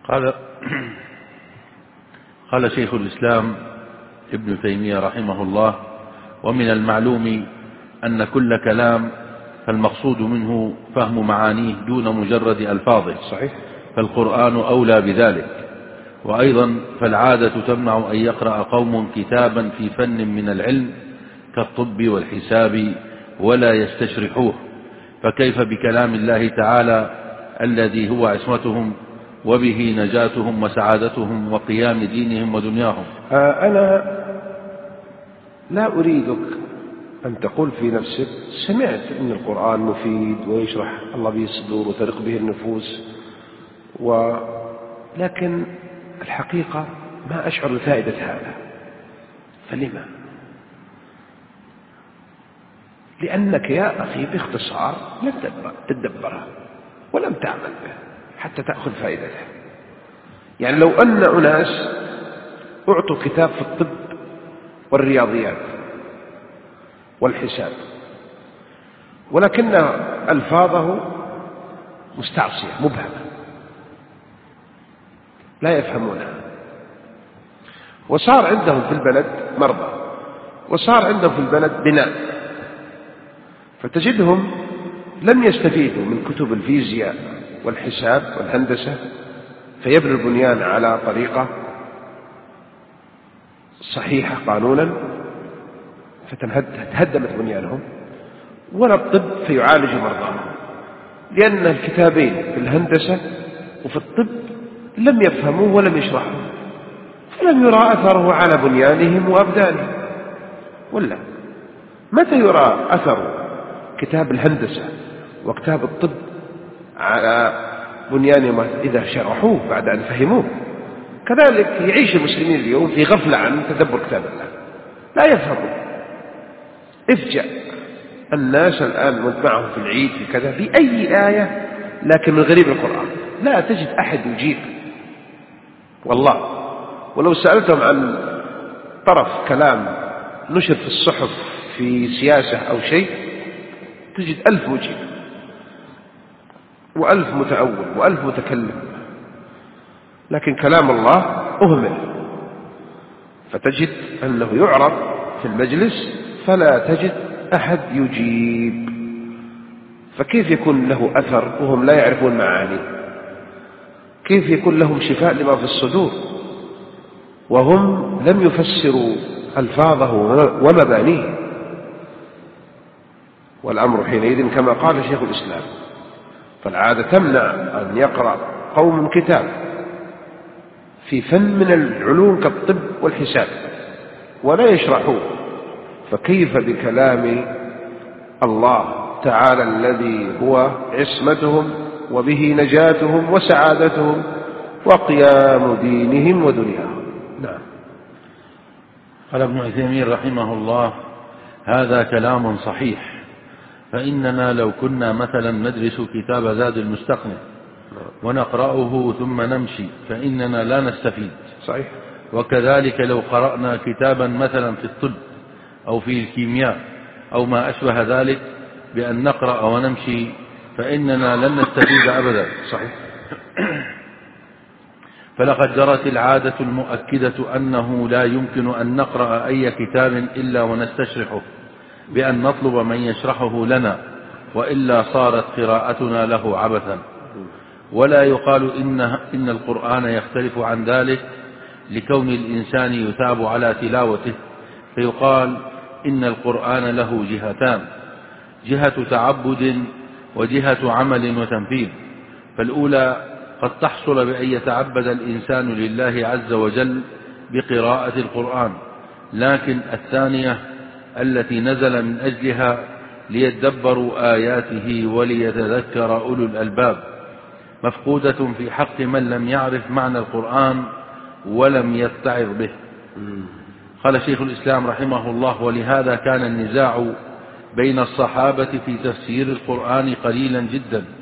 قال قال شيخ الإسلام ابن تيمية رحمه الله: ومن المعلوم أن كل كلام فالمقصود منه فهم معانيه دون مجرد ألفاظه، صحيح. فالقرآن أولى بذلك. وأيضا فالعادة تمنع أن يقرأ قوم كتابا في فن من العلم كالطب والحساب ولا يستشرحوه، فكيف بكلام الله تعالى الذي هو عصمتهم وبه نجاتهم وسعادتهم وقيام دينهم ودنياهم؟ أنا لا أريدك أن تقول في نفسك سمعت أن القرآن مفيد ويشرح الله به الصدور وترق به النفوس، لكن الحقيقة ما أشعر بفائدة هذا. فلما؟ لأنك يا أخي باختصار لم تدبره ولم تعمل به حتى تأخذ فائدته. يعني لو أن أناس أعطوا كتاب في الطب والرياضيات والحساب ولكن ألفاظه مستعصية مبهمة لا يفهمونها، وصار عندهم في البلد مرضى وصار عندهم في البلد بناء، فتجدهم لم يستفيدوا من كتب الفيزياء والحساب والهندسة فيبنوا البنيان على طريقة صحيحة قانونا فتهدمت بنيانهم، ولا الطب فيعالج مرضاهم، لأن الكتابين في الهندسة وفي الطب لم يفهموه ولم يشرحوه، فلم يرى أثره على بنيانهم وأبدانهم. ولا متى يرى أثر كتاب الهندسة وكتاب الطب على بنيانهم؟ إذا شرحوه بعد أن فهموه. كذلك يعيش المسلمين اليوم في غفلة عن تدبر كتاب الله، لا يفهمون. افجأ الناس الآن معهم في العيد في كذا بأي آية لكن من غريب القرآن لا تجد أحد يجيب والله. ولو سألتهم عن طرف كلام نشر في الصحف في سياسة أو شيء تجد 1000 مجيب و1000 متأول و1000 متكلم، لكن كلام الله أهمل، فتجد أنه يعرض في المجلس فلا تجد أحد يجيب. فكيف يكون له أثر وهم لا يعرفون معاني؟ كيف يكون لهم شفاء لما في الصدور وهم لم يفسروا ألفاظه ومبانيه؟ والأمر حينئذ كما قال شيخ الإسلام: فالعادة تمنع أن يقرأ قوم كتاب في فن من العلوم كالطب والحساب ولا يشرحوه، فكيف بكلام الله تعالى الذي هو عصمتهم وبه نجاتهم وسعادتهم وقيام دينهم ودنياهم؟ نعم. قال ابن عثيمين رحمه الله: هذا كلام صحيح، فإننا لو كنا مثلا ندرس كتاب زاد المستقنع ونقرأه ثم نمشي فإننا لا نستفيد. صحيح. وكذلك لو قرأنا كتابا مثلا في الطب أو في الكيمياء أو ما أشبه ذلك بأن نقرأ ونمشي فإننا لن نستفيد أبدا. صحيح. فلقد جرت العادة المؤكدة أنه لا يمكن أن نقرأ أي كتاب إلا ونستشرحه بأن نطلب من يشرحه لنا، وإلا صارت قراءتنا له عبثا. ولا يقال إن القرآن يختلف عن ذلك لكون الإنسان يثاب على تلاوته، فيقال إن القرآن له جهتان: جهة تعبد وجهة عمل وتنفيذ. فالأولى قد تحصل بأن يتعبد الإنسان لله عز وجل بقراءة القرآن، لكن الثانية التي نزل من أجلها ليدبروا آياته وليتذكر أولو الألباب مفقودة في حق من لم يعرف معنى القرآن ولم يتعظ به. قال شيخ الإسلام رحمه الله: ولهذا كان النزاع بين الصحابة في تفسير القرآن قليلا جدا،